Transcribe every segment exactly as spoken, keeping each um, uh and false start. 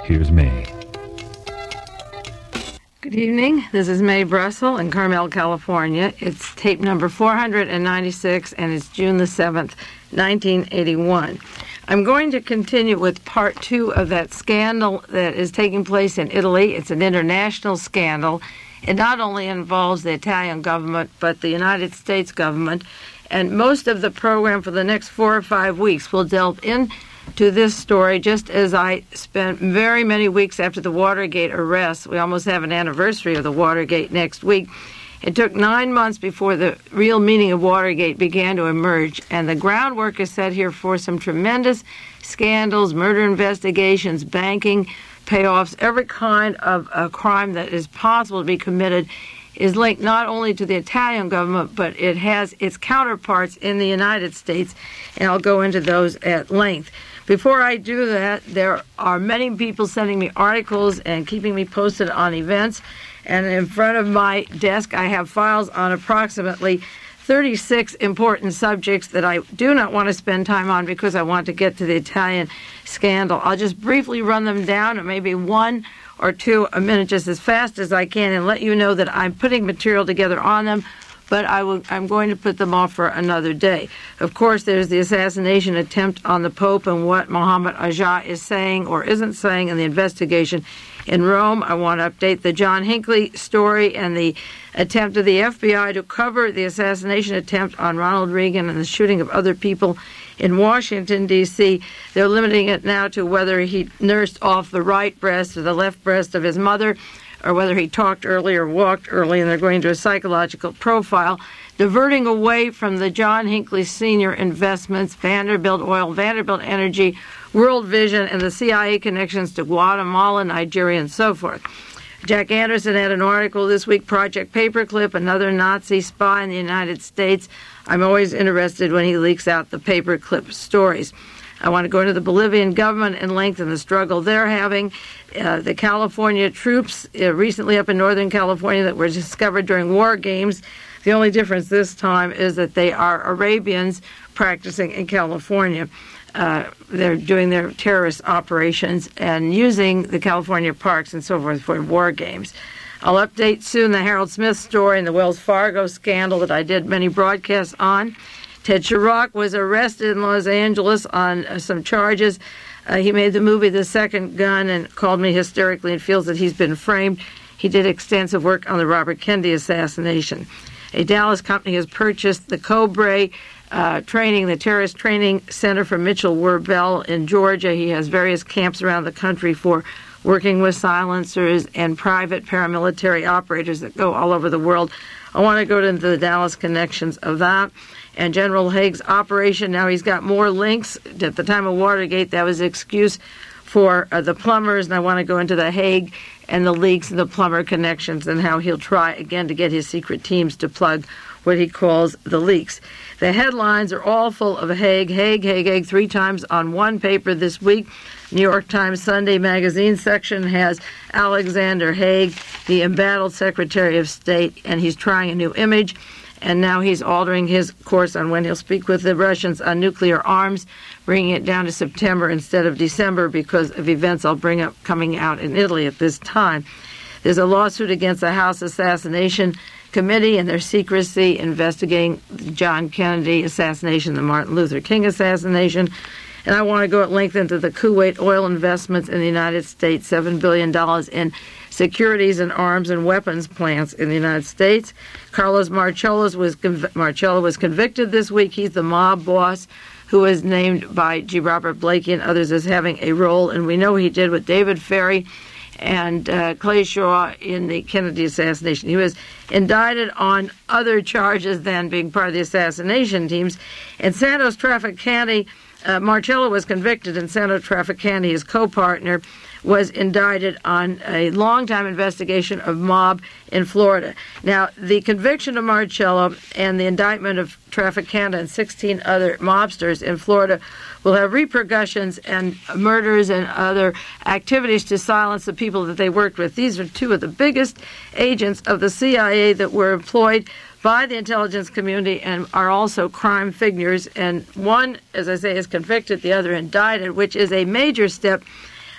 Here's May. Good evening. This is May Brussel in Carmel, California. It's tape number four hundred ninety-six, and it's June the seventh, nineteen eighty-one. I'm going to continue with part two of that scandal that is taking place in Italy. It's an international scandal. It not only involves the Italian government, but the United States government. And most of the program for the next four or five weeks will delve into this story, just as I spent very many weeks after the Watergate arrest. We almost have an anniversary of the Watergate next week. It took nine months before the real meaning of Watergate began to emerge, and the groundwork is set here for some tremendous scandals, murder investigations, banking, payoffs. Every kind of a crime that is possible to be committed is linked not only to the Italian government, but it has its counterparts in the United States, and I'll go into those at length. Before I do that, there are many people sending me articles and keeping me posted on events. And in front of my desk, I have files on approximately thirty-six important subjects that I do not want to spend time on because I want to get to the Italian scandal. I'll just briefly run them down, or maybe one or two a minute, just as fast as I can, and let you know that I'm putting material together on them, but I will, I'm going to put them off for another day. Of course, there's the assassination attempt on the Pope and what Mohammed Ajah is saying or isn't saying in the investigation in Rome. I want to update the John Hinckley story and the attempt of the F B I to cover the assassination attempt on Ronald Reagan and the shooting of other people in Washington, D C They're limiting it now to whether he nursed off the right breast or the left breast of his mother, or whether he talked early or walked early, and they're going to a psychological profile, diverting away from the John Hinckley Senior investments, Vanderbilt Oil, Vanderbilt Energy, World Vision, and the C I A connections to Guatemala, Nigeria, and so forth. Jack Anderson had an article this week, Project Paperclip, another Nazi spy in the United States. I'm always interested when he leaks out the paperclip stories. I want to go into the Bolivian government in length and the struggle they're having. Uh, the California troops uh, recently up in Northern California that were discovered during war games. The only difference this time is that they are Arabians practicing in California. Uh, they're doing their terrorist operations and using the California parks and so forth for war games. I'll update soon the Harold Smith story and the Wells Fargo scandal that I did many broadcasts on. Ted Chirac was arrested in Los Angeles on uh, some charges. Uh, he made the movie The Second Gun and called me hysterically and feels that he's been framed. He did extensive work on the Robert Kennedy assassination. A Dallas company has purchased the Cobre uh, training, the terrorist training center for Mitchell Werbel in Georgia. He has various camps around the country for working with silencers and private paramilitary operators that go all over the world. I want to go into the Dallas connections of that. And General Haig's operation, now he's got more links. At the time of Watergate, that was an excuse for uh, the plumbers, and I want to go into the Haig and the leaks and the plumber connections and how he'll try again to get his secret teams to plug what he calls the leaks. The headlines are all full of Haig, Haig, Haig, Haig, three times on one paper this week. New York Times Sunday magazine section has Alexander Haig, the embattled Secretary of State, and he's trying a new image. And now he's altering his course on when he'll speak with the Russians on nuclear arms, bringing it down to September instead of December because of events I'll bring up coming out in Italy at this time. There's a lawsuit against the House Assassination Committee and their secrecy investigating the John Kennedy assassination, the Martin Luther King assassination. And I want to go at length into the Kuwait oil investments in the United States, seven billion dollars in securities and arms and weapons plants in the United States. Carlos Marcello was, conv- Marcello was convicted this week. He's the mob boss who was named by G. Robert Blakey and others as having a role, and we know he did with David Ferry and uh, Clay Shaw in the Kennedy assassination. He was indicted on other charges than being part of the assassination teams. In Santos Trafficante, uh, Marcello was convicted, and Santos Trafficante, his co-partner, was indicted on a long-time investigation of mob in Florida. Now, the conviction of Marcello and the indictment of Trafficante and sixteen other mobsters in Florida will have repercussions and murders and other activities to silence the people that they worked with. These are two of the biggest agents of the C I A that were employed by the intelligence community and are also crime figures. And one, as I say, is convicted, the other indicted, which is a major step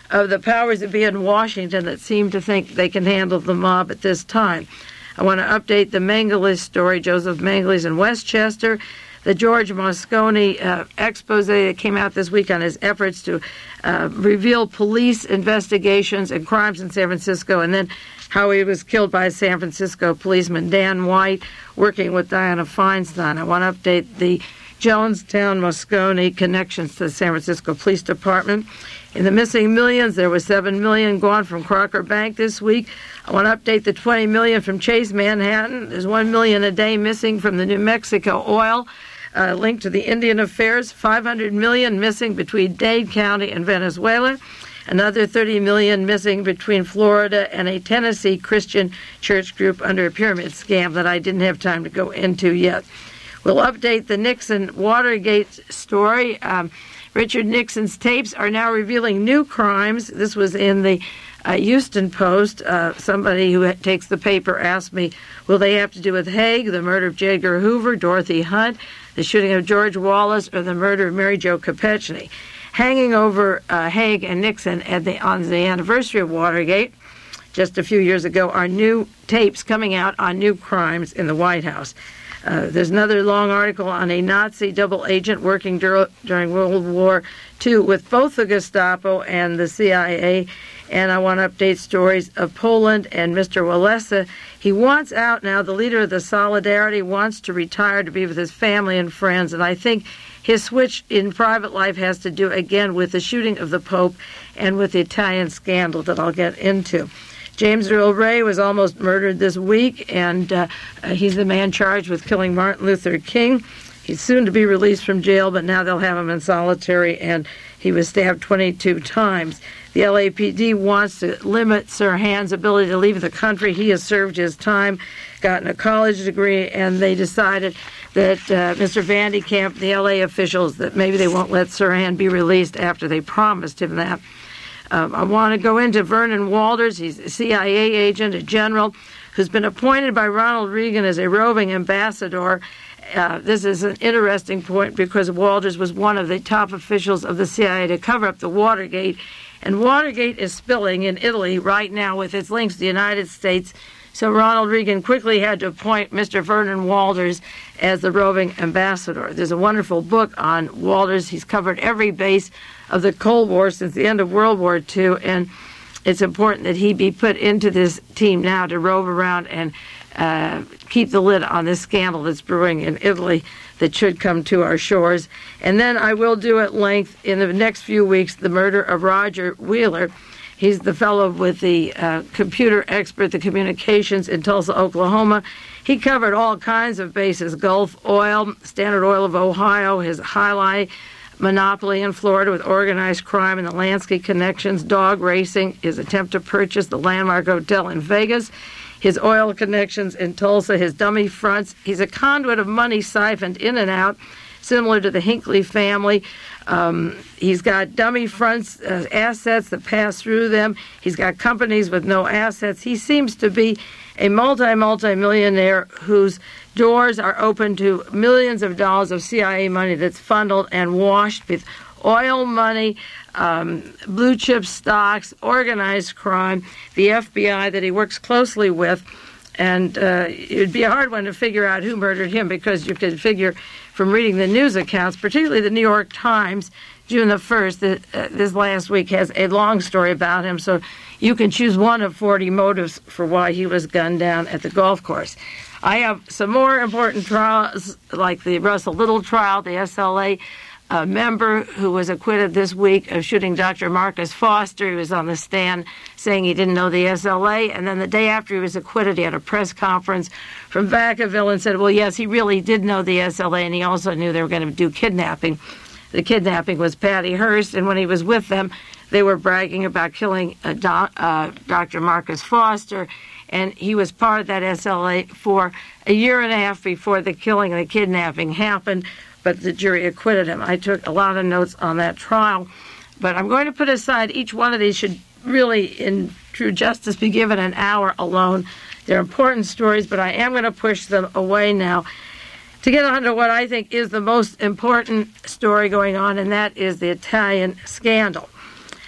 of the powers that be in Washington that seem to think they can handle the mob at this time. I want to update the Mengele story, Joseph Mengele in Westchester, the George Moscone uh, expose that came out this week on his efforts to uh, reveal police investigations and crimes in San Francisco, and then how he was killed by a San Francisco policeman, Dan White, working with Dianna Feinstein. I want to update the Jonestown Moscone connections to the San Francisco Police Department. In the missing millions, there was seven million dollars gone from Crocker Bank this week. I want to update the twenty million dollars from Chase Manhattan. There's one million dollars a day missing from the New Mexico oil uh, linked to the Indian affairs. five hundred million dollars missing between Dade County and Venezuela. Another thirty million dollars missing between Florida and a Tennessee Christian church group under a pyramid scam that I didn't have time to go into yet. We'll update the Nixon-Watergate story. Um, Richard Nixon's tapes are now revealing new crimes. This was in the uh, Houston Post. Uh, somebody who takes the paper asked me, will they have to do with Haig, the murder of J. Edgar Hoover, Dorothy Hunt, the shooting of George Wallace, or the murder of Mary Jo Kopechne? Hanging over uh, Haig and Nixon at the, on the anniversary of Watergate just a few years ago are new tapes coming out on new crimes in the White House. Uh, there's another long article on a Nazi double agent working dur- during World War Two with both the Gestapo and the C I A. And I want to update stories of Poland and Mister Walesa. He wants out now. The leader of the Solidarity wants to retire to be with his family and friends. And I think his switch in private life has to do, again, with the shooting of the Pope and with the Italian scandal that I'll get into. James Earl Ray was almost murdered this week, and uh, he's the man charged with killing Martin Luther King. He's soon to be released from jail, but now they'll have him in solitary, and he was stabbed twenty-two times. The L A P D wants to limit Sirhan's ability to leave the country. He has served his time, gotten a college degree, and they decided that uh, Mister Vandy Kamp, the L A officials, that maybe they won't let Sirhan be released after they promised him that. Um, I want to go into Vernon Walters. He's a C I A agent, a general, who's been appointed by Ronald Reagan as a roving ambassador. Uh, this is an interesting point because Walters was one of the top officials of the C I A to cover up the Watergate. And Watergate is spilling in Italy right now with its links to the United States. So Ronald Reagan quickly had to appoint Mister Vernon Walters as the roving ambassador. There's a wonderful book on Walters. He's covered every base of the Cold War since the end of World War Two, and it's important that he be put into this team now to rove around and uh, keep the lid on this scandal that's brewing in Italy that should come to our shores. And then I will do at length in the next few weeks the murder of Roger Wheeler. He's the fellow with the uh, computer expert, the communications in Tulsa, Oklahoma. He covered all kinds of bases: Gulf Oil, Standard Oil of Ohio, his highlight monopoly in Florida with organized crime and the Lansky connections, dog racing, his attempt to purchase the Landmark Hotel in Vegas, his oil connections in Tulsa, his dummy fronts. He's a conduit of money siphoned in and out, similar to the Hinckley family. Um, he's got dummy fronts, uh, assets that pass through them. He's got companies with no assets. He seems to be a multi, multi-millionaire whose doors are open to millions of dollars of C I A money that's funneled and washed with oil money, um, blue chip stocks, organized crime, the F B I that he works closely with. And uh, it would be a hard one to figure out who murdered him, because you could figure from reading the news accounts, particularly the New York Times, June the first, that, uh, this last week has a long story about him. So you can choose one of forty motives for why he was gunned down at the golf course. I have some more important trials, like the Russell Little trial, the S L A uh, member who was acquitted this week of shooting Doctor Marcus Foster. He was on the stand saying he didn't know the S L A, and then the day after he was acquitted, he had a press conference from Vacaville and said, well, yes, he really did know the S L A, and he also knew they were going to do kidnapping. The kidnapping was Patty Hearst, and when he was with them, they were bragging about killing uh, doc, uh, Doctor Marcus Foster, and he was part of that S L A for a year and a half before the killing and the kidnapping happened, but the jury acquitted him. I took a lot of notes on that trial, but I'm going to put aside each one of these should really, in true justice, be given an hour alone. They're important stories, but I am going to push them away now to get on to what I think is the most important story going on, and that is the Italian scandal.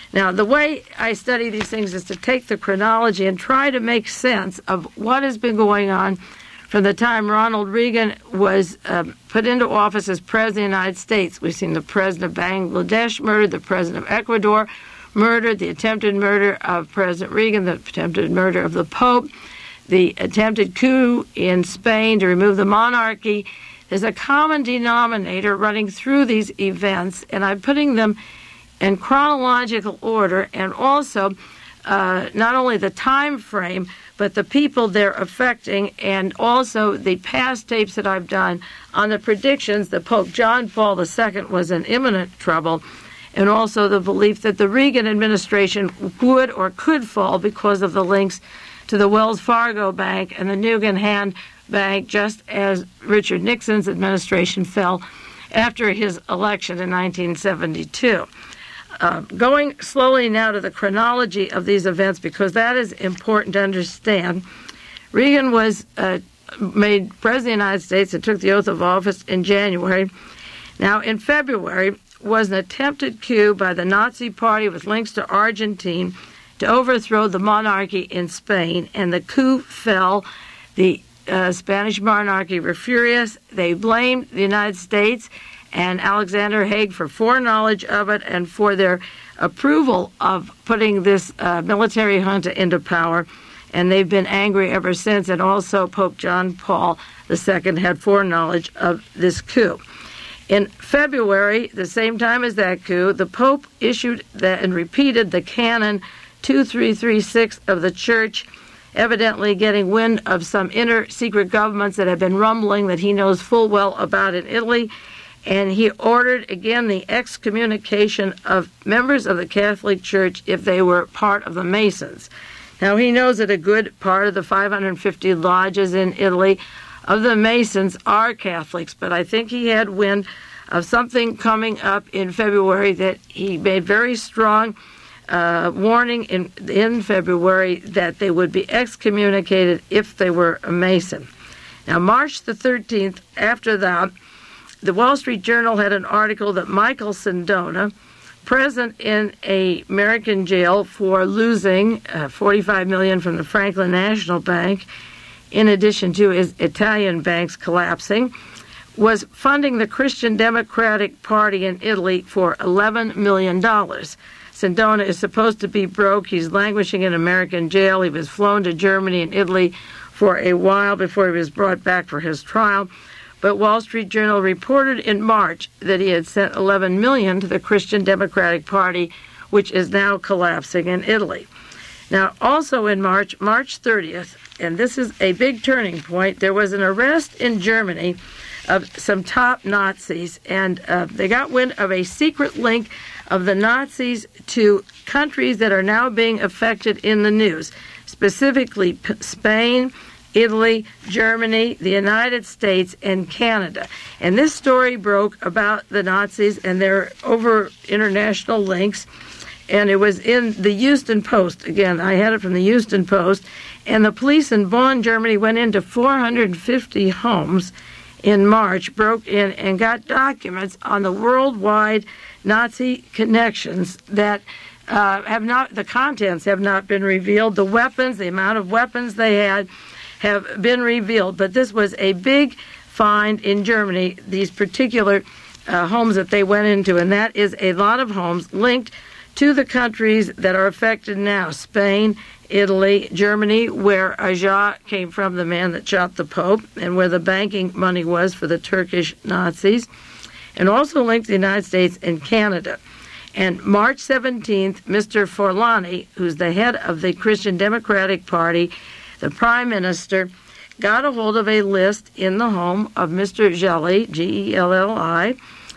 Now, the way I study these things is to take the chronology and try to make sense of what has been going on from the time Ronald Reagan was uh, put into office as President of the United States. We've seen the President of Bangladesh murdered, the President of Ecuador murdered, the attempted murder of President Reagan, the attempted murder of the Pope, the attempted coup in Spain to remove the monarchy. There's a common denominator running through these events, and I'm putting them in chronological order, and also uh, not only the time frame, but the people they're affecting, and also the past tapes that I've done on the predictions that Pope John Paul the Second was in imminent trouble, and also the belief that the Reagan administration would or could fall because of the links to the Wells Fargo Bank and the Nugan Hand Bank, just as Richard Nixon's administration fell after his election in nineteen seventy-two. Uh, going slowly now to the chronology of these events, because that is important to understand. Reagan was uh, made President of the United States and took the oath of office in January. Now, in February was an attempted coup by the Nazi Party with links to Argentina to overthrow the monarchy in Spain, and the coup fell. The uh, Spanish monarchy were furious. They blamed the United States and Alexander Haig for foreknowledge of it and for their approval of putting this uh, military junta into power. And they've been angry ever since. And also Pope John Paul the Second had foreknowledge of this coup. In February, the same time as that coup, the Pope issued that and repeated the canon two three three six of the Church, evidently getting wind of some inner secret governments that have been rumbling that he knows full well about in Italy. And he ordered, again, the excommunication of members of the Catholic Church if they were part of the Masons. Now, he knows that a good part of the five hundred fifty lodges in Italy of the Masons are Catholics, but I think he had wind of something coming up in February that he made very strong uh, warning in, in February that they would be excommunicated if they were a Mason. Now, March the thirteenth, after that, the Wall Street Journal had an article that Michael Sindona, present in an American jail for losing uh, forty-five million dollars from the Franklin National Bank, in addition to his Italian banks collapsing, was funding the Christian Democratic Party in Italy for eleven million dollars. Sindona is supposed to be broke. He's languishing in American jail. He was flown to Germany and Italy for a while before he was brought back for his trial. But Wall Street Journal reported in March that he had sent eleven million dollars to the Christian Democratic Party, which is now collapsing in Italy. Now, also in March, March thirtieth, and this is a big turning point, there was an arrest in Germany of some top Nazis, and uh, they got wind of a secret link of the Nazis to countries that are now being affected in the news, specifically P- Spain, Italy, Germany, the United States, and Canada. And this story broke about the Nazis and their over international links, and it was in the Houston Post. Again, I had it from the Houston Post, and the police in Bonn, Germany, went into four hundred fifty homes in March, broke in, and got documents on the worldwide Nazi connections that uh, have not, the contents have not been revealed. The weapons, the amount of weapons they had, have been revealed, but this was a big find in Germany, these particular uh, homes that they went into, and that is a lot of homes linked to the countries that are affected now, Spain, Italy, Germany, where Ajah came from, the man that shot the Pope, and where the banking money was for the Turkish Nazis, and also linked to the United States and Canada. And March seventeenth, Mister Forlani, who's the head of the Christian Democratic Party, the prime minister, got a hold of a list in the home of Mister Gelli, G E L L I,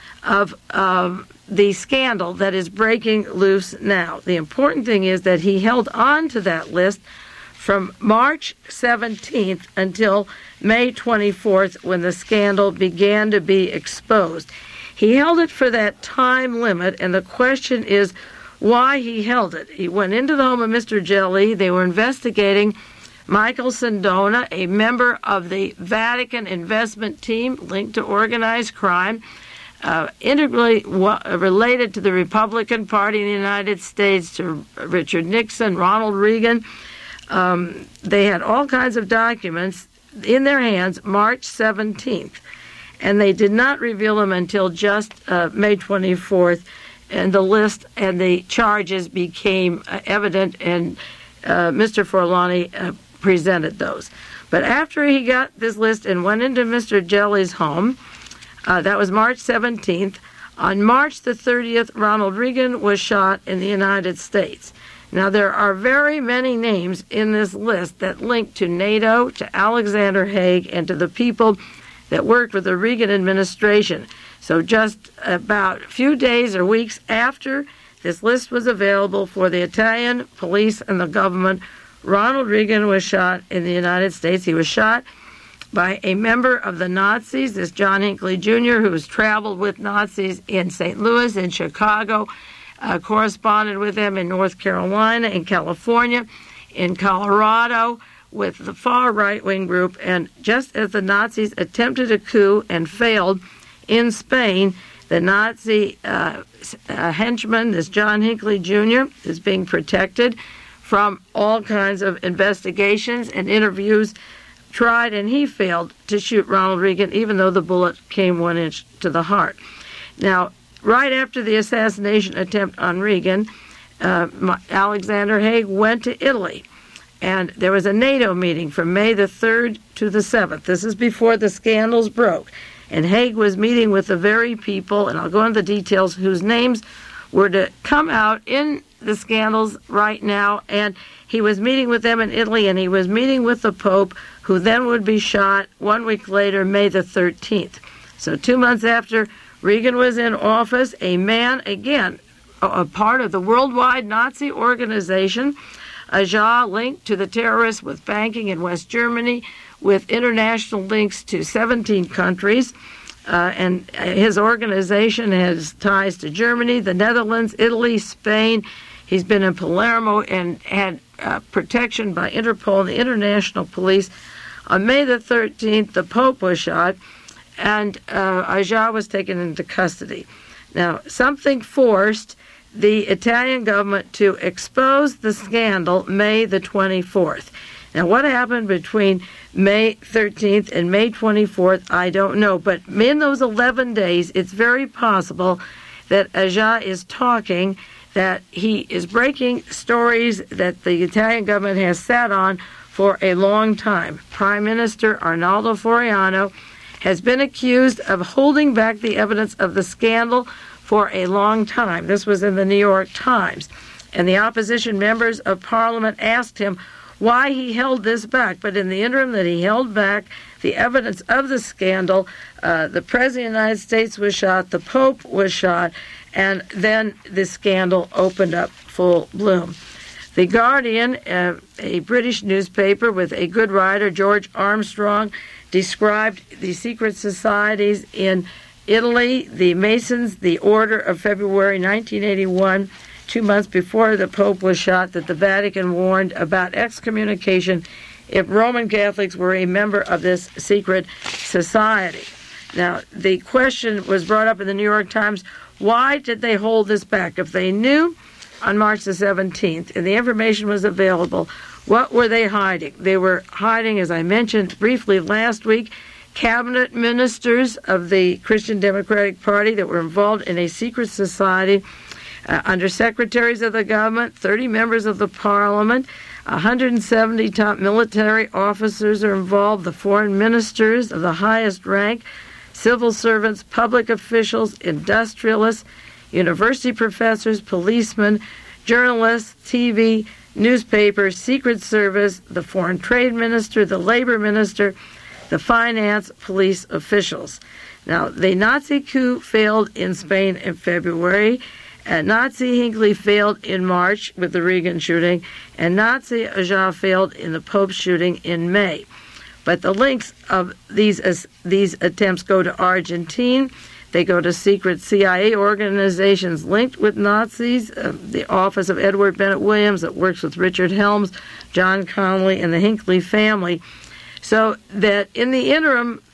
of um, the scandal that is breaking loose now. The important thing is that he held on to that list from March seventeenth until May twenty-fourth, when the scandal began to be exposed. He held it for that time limit, and the question is why he held it. He went into the home of Mister Gelli. They were investigating Michael Sindona, a member of the Vatican investment team linked to organized crime, uh, integrally wa- related to the Republican Party in the United States, to Richard Nixon, Ronald Reagan. Um, they had all kinds of documents in their hands March seventeenth, and they did not reveal them until just uh, May twenty-fourth, and the list and the charges became uh, evident, and uh, Mister Forlani uh, presented those. But after he got this list and went into Mister Jelly's home, uh, that was March seventeenth, on March the thirtieth, Ronald Reagan was shot in the United States. Now, there are very many names in this list that link to NATO, to Alexander Haig, and to the people that worked with the Reagan administration. So just about a few days or weeks after this list was available for the Italian police and the government, Ronald Reagan was shot in the United States. He was shot by a member of the Nazis, this John Hinckley Junior, who has traveled with Nazis in Saint Louis, in Chicago, Uh, corresponded with them in North Carolina, in California, in Colorado, with the far right-wing group. And just as the Nazis attempted a coup and failed in Spain, the Nazi uh, uh, henchman, this John Hinckley Junior, is being protected from all kinds of investigations and interviews, tried, and he failed to shoot Ronald Reagan, even though the bullet came one inch to the heart. Now, right after the assassination attempt on Reagan, uh, Alexander Haig went to Italy, and there was a NATO meeting from May the third to the seventh. This is before the scandals broke, and Haig was meeting with the very people, and I'll go into the details, whose names were to come out in the scandals right now, and he was meeting with them in Italy, and he was meeting with the Pope, who then would be shot one week later, May the thirteenth. So two months after Reagan was in office, a man, again, a part of the worldwide Nazi organization, Aja, linked to the terrorists with banking in West Germany, with international links to seventeen countries. Uh, and his organization has ties to Germany, the Netherlands, Italy, Spain. He's been in Palermo and had uh, protection by Interpol and the international police. On May the thirteenth, the Pope was shot, and uh, Aja was taken into custody. Now, something forced the Italian government to expose the scandal May the twenty-fourth. Now, what happened between May thirteenth and May twenty-fourth, I don't know. But in those eleven days, it's very possible that Aja is talking, that he is breaking stories that the Italian government has sat on for a long time. Prime Minister Arnaldo Fioriano has been accused of holding back the evidence of the scandal for a long time. This was in the New York Times. And the opposition members of Parliament asked him why he held this back. But in the interim that he held back the evidence of the scandal, uh, the President of the United States was shot, the Pope was shot, and then the scandal opened up full bloom. The Guardian, uh, a British newspaper with a good writer, George Armstrong, described the secret societies in Italy, the Masons, the Order of February nineteen eighty-one, two months before the Pope was shot, that the Vatican warned about excommunication if Roman Catholics were a member of this secret society. Now, the question was brought up in the New York Times, why did they hold this back? If they knew on March the seventeenth and the information was available, what were they hiding? They were hiding, as I mentioned briefly last week, cabinet ministers of the Christian Democratic Party that were involved in a secret society, uh, under secretaries of the government, thirty members of the parliament, one hundred seventy top military officers are involved, the foreign ministers of the highest rank, civil servants, public officials, industrialists, university professors, policemen, journalists, T V, newspapers, Secret Service, the foreign trade minister, the labor minister, the finance, police officials. Now, the Nazi coup failed in Spain in February, and Nazi Hinckley failed in March with the Reagan shooting, and Nazi Aja failed in the Pope shooting in May. But the links of these uh, these attempts go to Argentina. They go to secret C I A organizations linked with Nazis, uh, the office of Edward Bennett Williams that works with Richard Helms, John Connolly, and the Hinckley family. So that in the interim,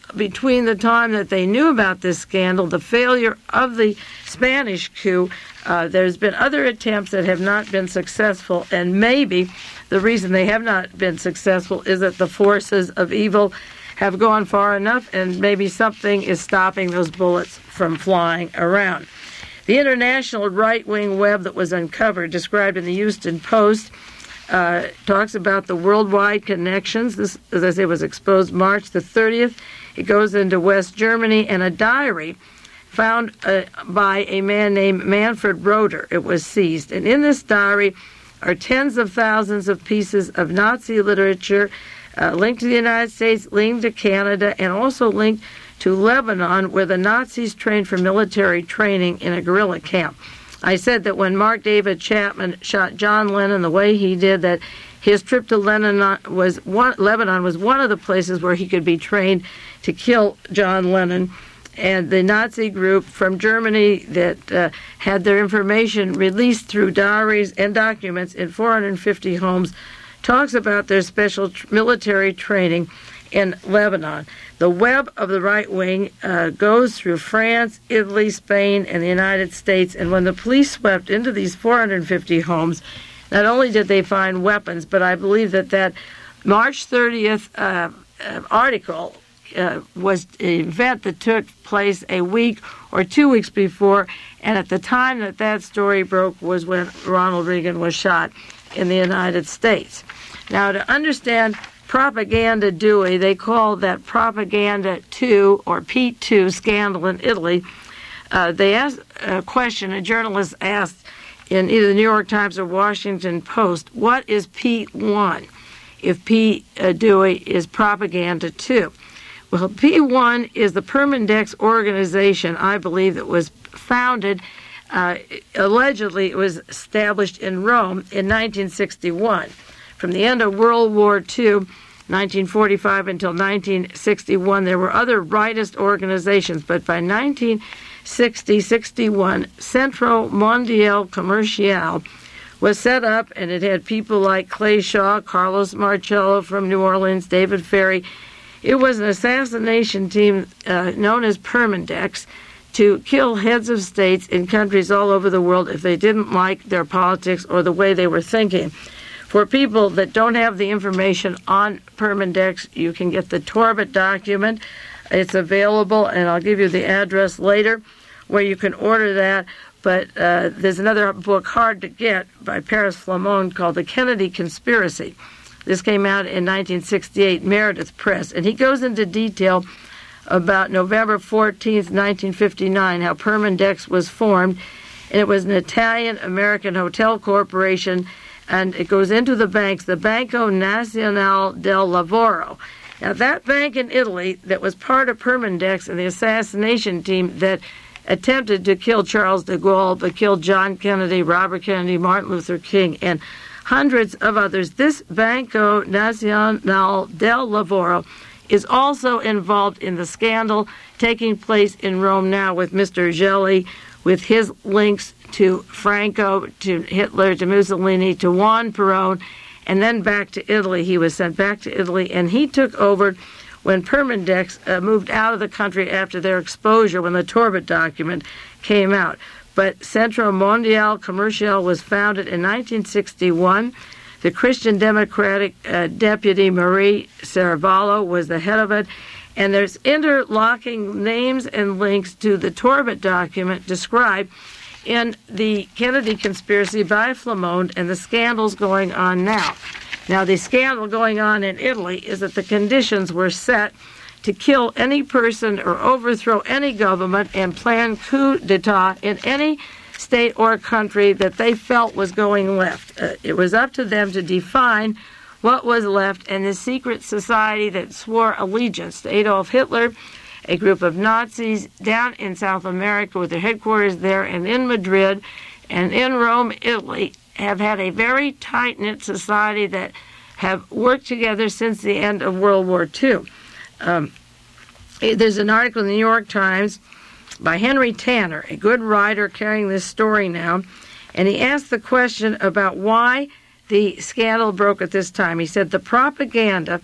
between the time that they knew about this scandal, the failure of the Spanish coup, uh, there's been other attempts that have not been successful, and maybe the reason they have not been successful is that the forces of evil have gone far enough, and maybe something is stopping those bullets from flying around. The international right-wing web that was uncovered, described in the Houston Post, uh, talks about the worldwide connections. This, as I say, was exposed March the thirtieth. It goes into West Germany, and a diary found uh, by a man named Manfred Roeder. It was seized. And in this diary are tens of thousands of pieces of Nazi literature uh, linked to the United States, linked to Canada, and also linked to Lebanon, where the Nazis trained for military training in a guerrilla camp. I said that when Mark David Chapman shot John Lennon the way he did, that his trip to Lebanon was one, Lebanon was one of the places where he could be trained to kill John Lennon. And the Nazi group from Germany that uh, had their information released through diaries and documents in four hundred fifty homes talks about their special tr- military training in Lebanon. The web of the right wing uh, goes through France, Italy, Spain, and the United States. And when the police swept into these four hundred fifty homes, not only did they find weapons, but I believe that that March thirtieth uh, uh, article uh, was an event that took place a week or two weeks before. And at the time that that story broke was when Ronald Reagan was shot in the United States. Now, to understand Propaganda Dewey, they call that Propaganda two or P two scandal in Italy. Uh, they asked a question, a journalist asked in either the New York Times or Washington Post, what is P one if P uh, Dewey is Propaganda two? Well, P one is the Permindex organization, I believe, that was founded, uh, allegedly it was established in Rome in nineteen sixty-one. From the end of World War Two, nineteen forty-five until nineteen sixty-one, there were other rightist organizations, but by nineteen sixty sixty-one, Centro Mondiale Comercial was set up, and it had people like Clay Shaw, Carlos Marcello from New Orleans, David Ferry. It was an assassination team uh, known as Permindex to kill heads of states in countries all over the world if they didn't like their politics or the way they were thinking. For people that don't have the information on Permindex, you can get the Torbit document. It's available, and I'll give you the address later where you can order that. But uh, there's another book hard to get by Paris Flammonde called The Kennedy Conspiracy. This came out in nineteen sixty-eight, Meredith Press, and he goes into detail about November fourteenth, nineteen fifty-nine, how Permindex was formed, and it was an Italian-American hotel corporation, and it goes into the banks, the Banco Nazionale del Lavoro. Now, that bank in Italy that was part of Permindex and the assassination team that attempted to kill Charles de Gaulle, but killed John Kennedy, Robert Kennedy, Martin Luther King, and hundreds of others, this Banco Nazionale del Lavoro is also involved in the scandal taking place in Rome now with Mister Gelli, with his links to Franco, to Hitler, to Mussolini, to Juan Perón, and then back to Italy. He was sent back to Italy, and he took over when Permindex uh, moved out of the country after their exposure when the Torbit document came out. But Centro Mondiale Comercial was founded in nineteen sixty-one. The Christian Democratic uh, deputy Marie Saravallo was the head of it. And there's interlocking names and links to the Torbit document described in the Kennedy Conspiracy by Flammonde and the scandals going on now. Now, the scandal going on in Italy is that the conditions were set to kill any person or overthrow any government and plan coup d'etat in any state or country that they felt was going left. Uh, it was up to them to define what was left, and the secret society that swore allegiance to Adolf Hitler, a group of Nazis down in South America with their headquarters there and in Madrid and in Rome, Italy, have had a very tight-knit society that have worked together since the end of World War Two. Um, there's an article in the New York Times by Henry Tanner, a good writer carrying this story now, and he asked the question about why the scandal broke at this time. He said the propaganda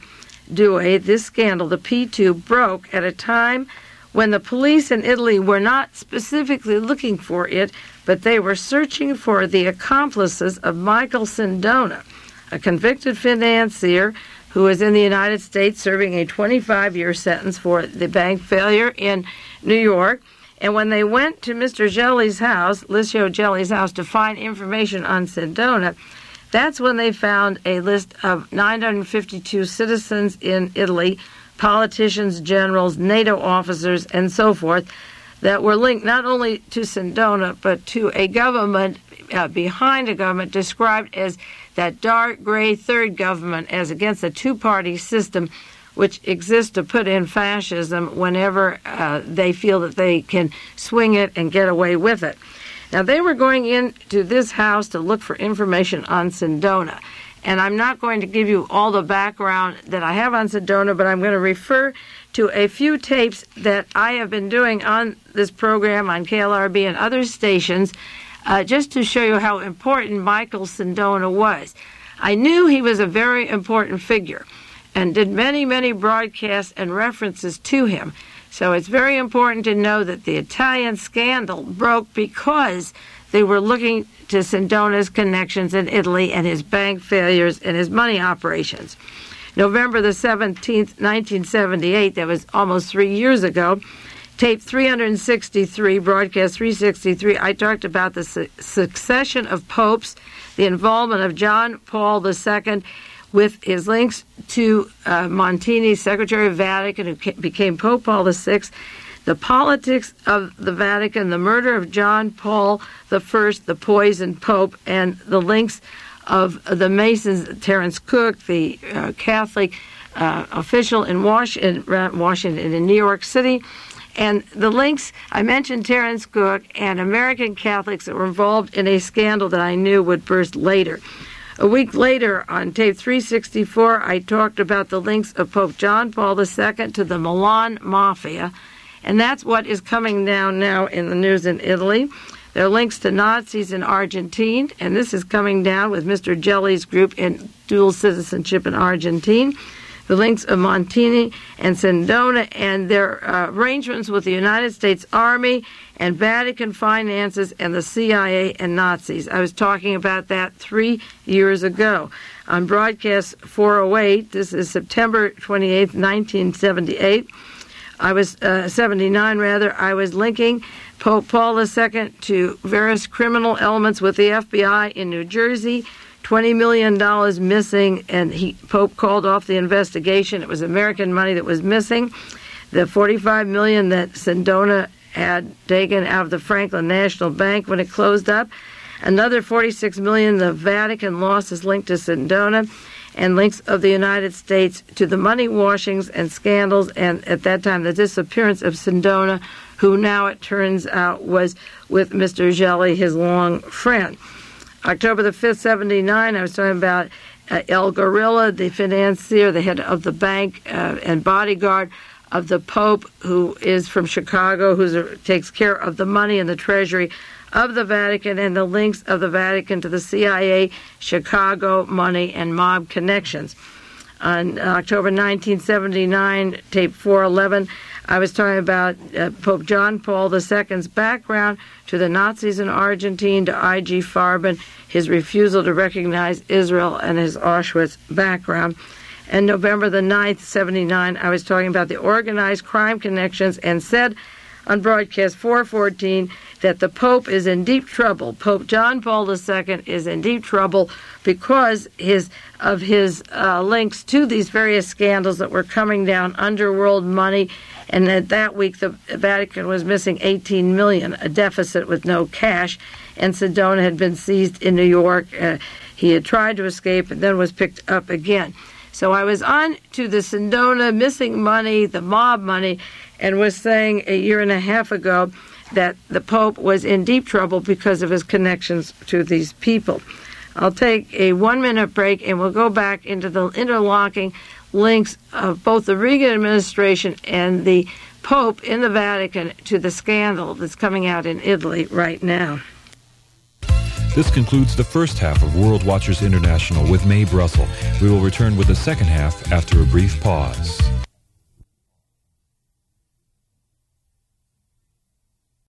Due, this scandal, the P two, broke at a time when the police in Italy were not specifically looking for it, but they were searching for the accomplices of Michael Sindona, a convicted financier who is in the United States serving a twenty-five-year sentence for the bank failure in New York. And when they went to Mister Gelli's house, Licio Gelli's house, to find information on Sindona, that's when they found a list of nine hundred fifty-two citizens in Italy, politicians, generals, NATO officers, and so forth, that were linked not only to Sindona, but to a government uh, behind a government described as that dark gray third government, as against a two-party system which exists to put in fascism whenever uh, they feel that they can swing it and get away with it. Now, they were going into this house to look for information on Sindona. And I'm not going to give you all the background that I have on Sindona, but I'm going to refer to a few tapes that I have been doing on this program on K L R B and other stations, uh, just to show you how important Michael Sindona was. I knew he was a very important figure and did many, many broadcasts and references to him. So it's very important to know that the Italian scandal broke because they were looking to Sindona's connections in Italy and his bank failures and his money operations. November the seventeenth, nineteen seventy-eight, that was almost three years ago, tape three hundred sixty-three, broadcast three sixty-three, I talked about the su- succession of popes, the involvement of John Paul the Second, with his links to uh, Montini, Secretary of Vatican, who ca- became Pope Paul the Sixth, the politics of the Vatican, the murder of John Paul the First, the poisoned Pope, and the links of the Masons, Terence Cook, the uh, Catholic uh, official in Washington, Washington, in New York City, and the links, I mentioned Terence Cook and American Catholics that were involved in a scandal that I knew would burst later. A week later, on tape three sixty-four, I talked about the links of Pope John Paul the Second to the Milan Mafia, and that's what is coming down now in the news in Italy. There are links to Nazis in Argentina, and this is coming down with Mister Gelli's group in dual citizenship in Argentina. The links of Montini and Sindona and their uh, arrangements with the United States Army and Vatican finances and the C I A and Nazis. I was talking about that three years ago. On broadcast four oh eight, this is September twenty-eighth, nineteen seventy-eight, I was, uh, seventy-nine rather, I was linking Pope Paul the Second to various criminal elements with the F B I in New Jersey, twenty million dollars missing, and he, Pope called off the investigation. It was American money that was missing. The forty-five million dollars that Sindona had taken out of the Franklin National Bank when it closed up. Another forty-six million dollars the Vatican lost is linked to Sindona, and links of the United States to the money washings and scandals, and at that time the disappearance of Sindona, who now it turns out was with Mister Gelli, his long friend. October the fifth, seventy-nine, I was talking about uh, El Gorilla, the financier, the head of the bank uh, and bodyguard of the Pope, who is from Chicago, who takes care of the money in the treasury of the Vatican, and the links of the Vatican to the C I A, Chicago money, and mob connections. On October nineteen seventy-nine, tape four eleven, I was talking about uh, Pope John Paul the Second's background to the Nazis in Argentina, to I G Farben, his refusal to recognize Israel, and his Auschwitz background. And November the ninth, seventy-nine, I was talking about the organized crime connections and said on broadcast four fourteen that the Pope is in deep trouble. Pope John Paul the Second is in deep trouble because his of his uh, links to these various scandals that were coming down, underworld money, and that that week the Vatican was missing eighteen million dollars, a deficit with no cash, and Sindona had been seized in New York. Uh, he had tried to escape and then was picked up again. So I was on to the Sindona missing money, the mob money, and was saying a year and a half ago that the Pope was in deep trouble because of his connections to these people. I'll take a one-minute break, and we'll go back into the interlocking links of both the Reagan administration and the Pope in the Vatican to the scandal that's coming out in Italy right now. This concludes the first half of World Watchers International with Mae Brussell. We will return with the second half after a brief pause.